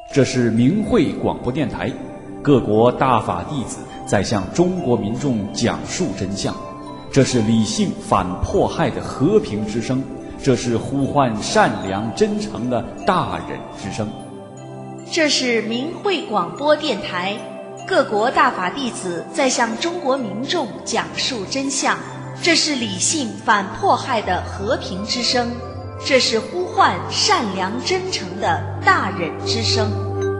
这是明慧广播电台，各国大法弟子在向中国民众讲述真相。这是理性反迫害的和平之声，这是呼唤善良真诚的大忍之声。 这是明慧广播电台，各国大法弟子在向中国民众讲述真相。这是理性反迫害的和平之声，这是呼唤善良真诚的大忍之声。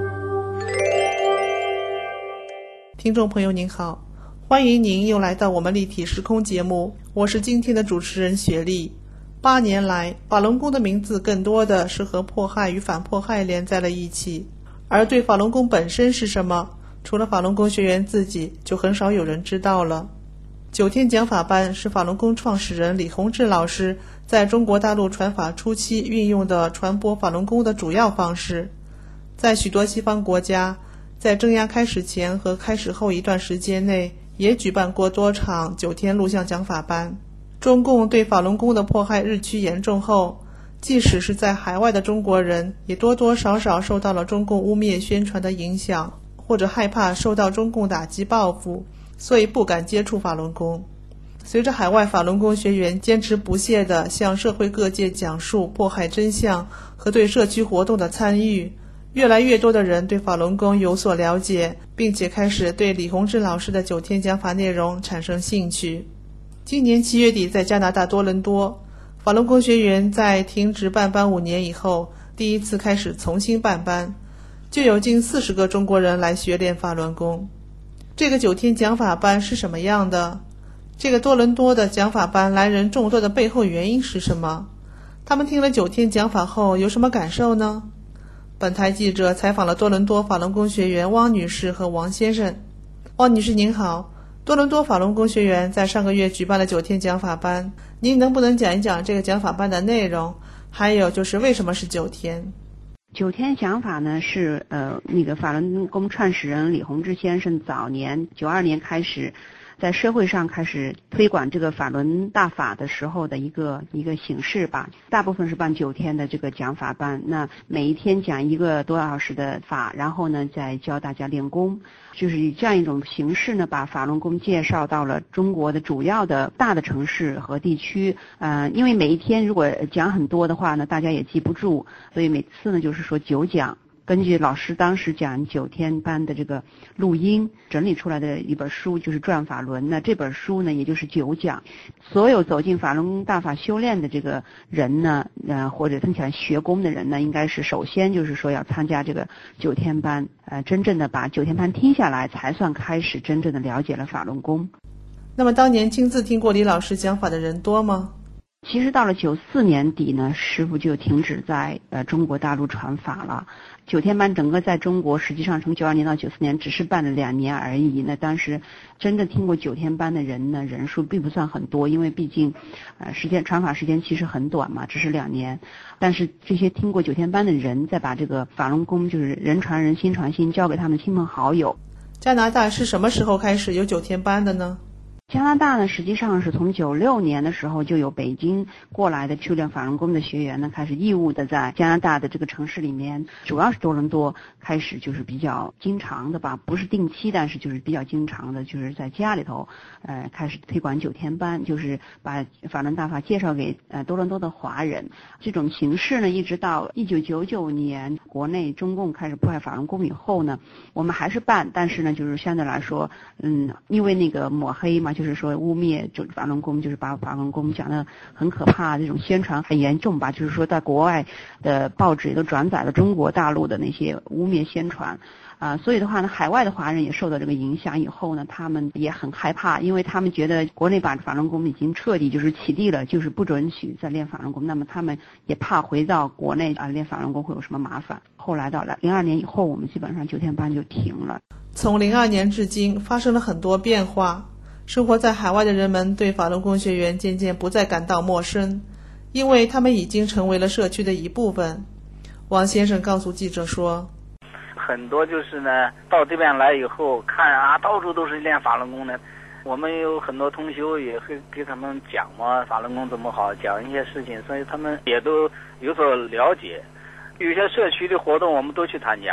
听众朋友您好，欢迎您又来到我们立体时空节目，我是今天的主持人雪莉。8年来，法轮功的名字更多的是和迫害与反迫害连在了一起，而对法轮功本身是什么，除了法轮功学员自己，就很少有人知道了。9天讲法班是法轮功创始人李洪志老师在中国大陆传法初期运用的传播法轮功的主要方式。在许多西方国家，在镇压开始前和开始后一段时间内，也举办过多场9天录像讲法班。中共对法轮功的迫害日趋严重后，即使是在海外的中国人，也多多少少受到了中共污蔑宣传的影响，或者害怕受到中共打击报复，所以不敢接触法轮功。随着海外法轮功学员坚持不懈地向社会各界讲述迫害真相和对社区活动的参与，越来越多的人对法轮功有所了解，并且开始对李洪志老师的9天讲法内容产生兴趣。今年7月底，在加拿大多伦多，法轮功学员在停止办班5年以后，第一次开始重新办班，就有近40个中国人来学练法轮功。这个9天讲法班是什么样的？这个多伦多的讲法班来人众多的背后原因是什么？他们听了9天讲法后有什么感受呢？本台记者采访了多伦多法轮功学员汪女士和王先生。汪女士您好，多伦多法轮功学员在上个月举办了9天讲法班，您能不能讲一讲这个讲法班的内容，还有就是为什么是9天 ？9天讲法呢是那个法轮功创始人李洪志先生早年92年开始在社会上开始推广这个法轮大法的时候的一个形式吧。大部分是办9天的这个讲法班，那每一天讲1个多小时的法，然后呢再教大家练功，就是以这样一种形式呢，把法轮功介绍到了中国的主要的大的城市和地区。因为每一天如果讲很多的话呢，大家也记不住，所以每次呢就是说9讲。根据老师当时讲9天班的这个录音整理出来的一本书，就是《转法轮》。那这本书呢，也就是9讲。所有走进法轮功大法修炼的这个人呢，或者想学功的人呢，应该是首先就是说要参加这个9天班，真正的把9天班听下来，才算开始真正的了解了法轮功。 那么当年亲自听过李老师讲法的人多吗？ 其实到了94年底呢，师父就停止在中国大陆传法了。9天班整个在中国实际上从92年到94年只是办了2年而已。那当时真的听过9天班的人呢，人数并不算很多，因为毕竟传法时间其实很短嘛，只是2年。但是这些听过9天班的人，再把这个法轮功就是人传人心传心交给他们亲朋好友。 加拿大是什么时候开始有9天班的呢？ 加拿大呢，实际上是从96年的时候就有北京过来的修炼法轮功的学员呢，开始义务的在加拿大的这个城市里面，主要是多伦多开始就是比较经常的吧，不是定期，但是就是比较经常的，就是在家里头开始推广9天班，就是把法轮大法介绍给多伦多的华人。这种形式呢，一直到1999年国内中共开始迫害法轮功以后呢，我们还是办，但是呢，就是相对来说，因为那个抹黑嘛。就是说污蔑就法轮功，就是把法轮功讲得很可怕，这种宣传很严重吧，就是说在国外的报纸也都转载了中国大陆的那些污蔑宣传。所以的话呢，海外的华人也受到这个影响以后呢，他们也很害怕，因为他们觉得国内把法轮功已经彻底就是起地了，就是不准许再练法轮功，那么他们也怕回到国内练法轮功会有什么麻烦。后来到了02年以后，我们基本上9天班就停了。 从02年至今发生了很多变化，生活在海外的人们对法轮功学员渐渐不再感到陌生，因为他们已经成为了社区的一部分。王先生告诉记者说， 很多就是呢，到这边来以后看到处都是练法轮功的。我们有很多同修也会给他们讲嘛，法轮功怎么好，讲一些事情，所以他们也都有所了解。有些社区的活动我们都去参加，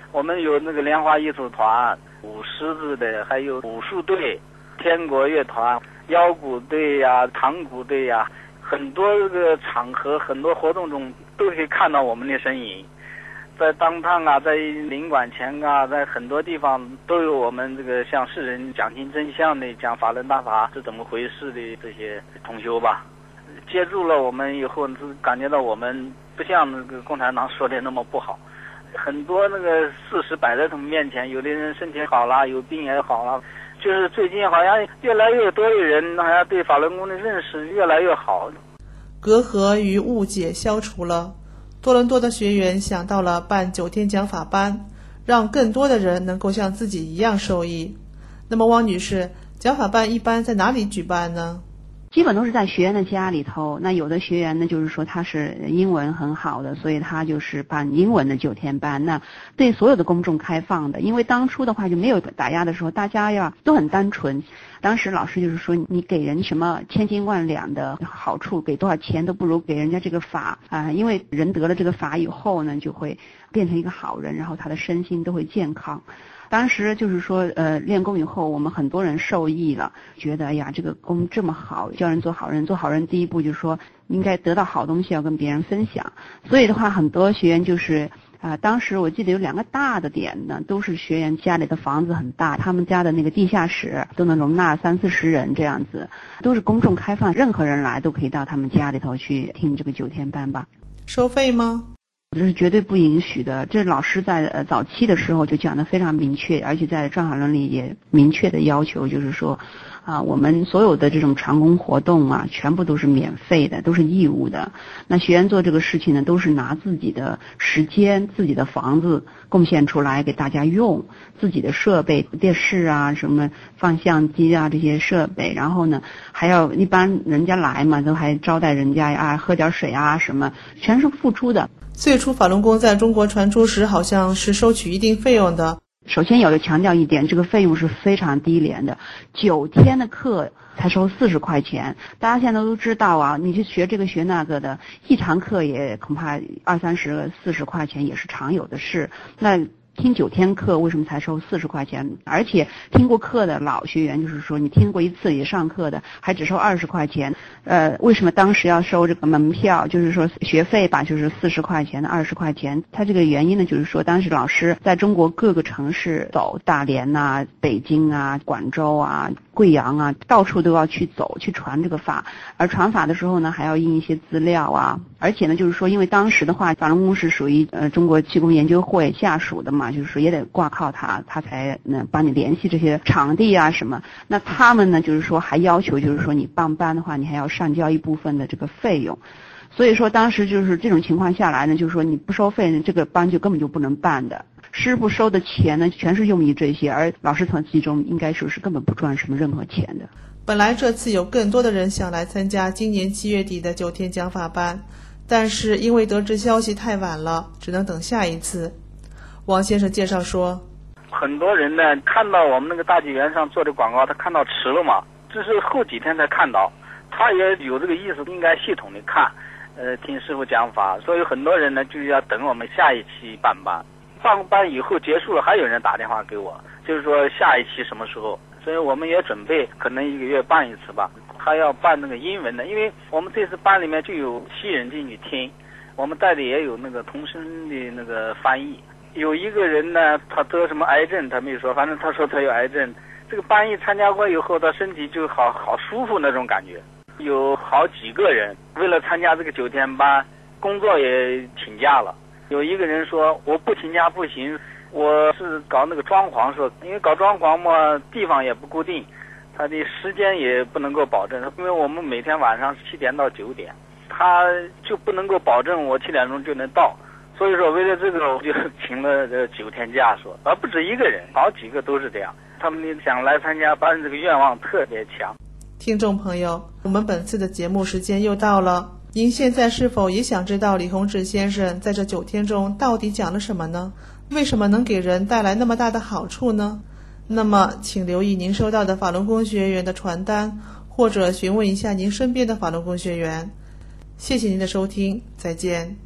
我们有那个莲花艺术团、舞狮子的，还有武术队、天国乐团、腰鼓队呀、唐鼓队呀，很多这个场合、很多活动中都可以看到我们的身影。在当趟啊，在领馆前啊，在很多地方都有我们这个向世人讲清真相的、讲法轮大法是怎么回事的这些同修吧。接触了我们以后，感觉到我们不像那个共产党说的那么不好，很多那个事实摆在他们面前，有的人身体好了，有病也好了，就是最近好像越来越多的人好像对法轮功的认识越来越好， 隔阂与误解消除了。多伦多的学员想到了办9天讲法班，让更多的人能够像自己一样受益。那么汪女士，讲法班一般在哪里举办呢？ 基本都是在学员的家里头。那有的学员呢，就是说他是英文很好的，所以他就是办英文的9天班，那对所有的公众开放的。因为当初的话就没有打压的时候，大家呀都很单纯。当时老师就是说，你给人什么千金万两的好处，给多少钱都不如给人家这个法啊，因为人得了这个法以后呢，就会变成一个好人，然后他的身心都会健康。当时就是说练功以后，我们很多人受益了，觉得哎呀这个功这么好，教人做好人。做好人第一步就是说应该得到好东西要跟别人分享。所以的话，很多学员就是当时我记得有2个大的点呢，都是学员家里的房子很大，他们家的那个地下室都能容纳30-40人这样子，都是公众开放，任何人来都可以到他们家里头去听这个9天班吧。 收费吗？ 这是绝对不允许的。这老师在早期的时候就讲得非常明确，而且在转法轮里也明确的要求，就是说我们所有的这种传功活动啊，全部都是免费的，都是义务的。那学员做这个事情呢，都是拿自己的时间、自己的房子贡献出来给大家用，自己的设备、电视啊、什么放相机啊这些设备，然后呢还要一般人家来嘛，都还招待人家呀，喝点水啊什么，全是付出的。 最初法轮功在中国传出时，好像是收取一定费用的。 首先要强调一点，这个费用是非常低廉的，9天的课才收40块钱。大家现在都知道啊，你去学这个学那个的，一堂课也恐怕20-30、40块钱也是常有的事。那听9天课为什么才收40块钱？而且听过课的老学员，就是说你听过一次也上课的，还只收20块钱。为什么当时要收这个门票？就是说学费吧，就是40块钱的20块钱。它这个原因呢，就是说当时老师在中国各个城市走，大连啊、北京啊、广州啊、贵阳啊，到处都要去走，去传这个法。而传法的时候呢，还要印一些资料啊。而且呢，就是说因为当时的话，法轮功是属于中国气功研究会下属的嘛，就是说也得挂靠他才能帮你联系这些场地啊什么。那他们呢，就是说还要求，就是说你办班的话，你还要上交一部分的这个费用。所以说当时就是这种情况下来呢，就是说你不收费呢，这个班就根本就不能办的。师傅收的钱呢，全是用于这些，而老师从其中应该说是根本不赚什么任何钱的。 本来这次有更多的人想来参加今年7月底的9天讲法班，但是因为得知消息太晚了，只能等下一次。王先生介绍说， 很多人呢看到我们那个大纪元上做的广告，他看到迟了嘛，这是后几天才看到，他也有这个意思，应该系统的看，听师傅讲法，所以很多人呢就要等我们下一期办班。办班以后结束了，还有人打电话给我，就是说下一期什么时候，所以我们也准备可能1个月办一次吧。还要办那个英文的，因为我们这次班里面就有西人进去听，我们带的也有那个同声的那个翻译。有一个人呢，他得什么癌症，他没说，反正他说他有癌症。这个班一参加过以后，他身体就好舒服那种感觉。有好几个人为了参加这个9天班，工作也请假了。有一个人说我不请假不行，我是搞那个装潢，说因为搞装潢嘛，地方也不固定，他的时间也不能够保证，因为我们每天晚上7点到9点，他就不能够保证我7点钟就能到。所以说为了这个我就请了9天假，说而不止一个人，好几个都是这样，他们想来参加班，这个愿望特别强。 听众朋友，我们本次的节目时间又到了，您现在是否也想知道李洪志先生在这9天中到底讲了什么呢？为什么能给人带来那么大的好处呢？那么请留意您收到的法轮功学员的传单，或者询问一下您身边的法轮功学员。谢谢您的收听，再见。